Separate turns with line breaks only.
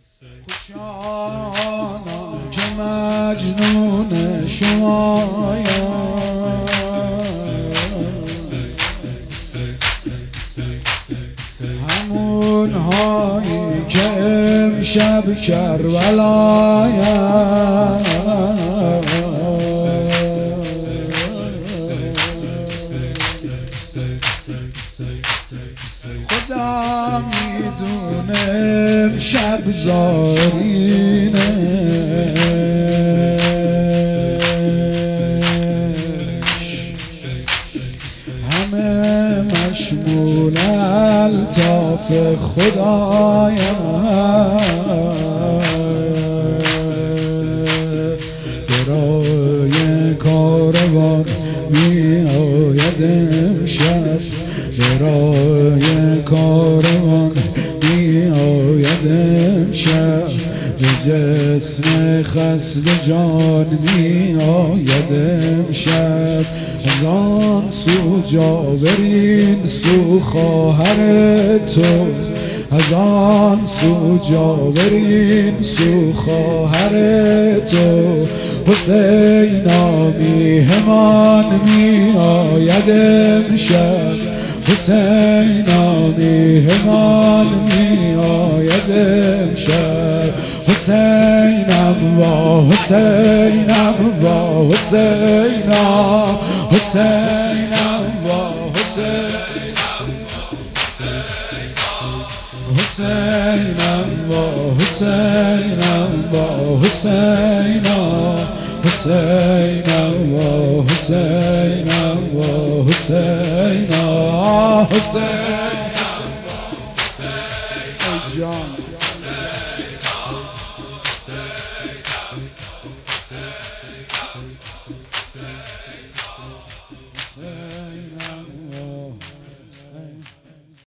خوشانا که مجنون شمایم، همون هایی که امشب کربلایم. خدا میدونه امشب زارینه، همه مشمول الطاف خدایم. برای کاروان می آید امشب، برای کاروان می آید امشب، به جسم خسته جان می آید امشب. از آن سو جابرین سو خواهر تو، از آن سو جابرین سو خواهر تو، حسینا میهمان می آید امشب، حسینا میهمان می آید امشب. حسینم و حسینم و حسینا، حسینم و حسینم، حسینم و حسینم و حسینا، حسینم و حسینم و حسینا، حسینم و حسینم جان. Say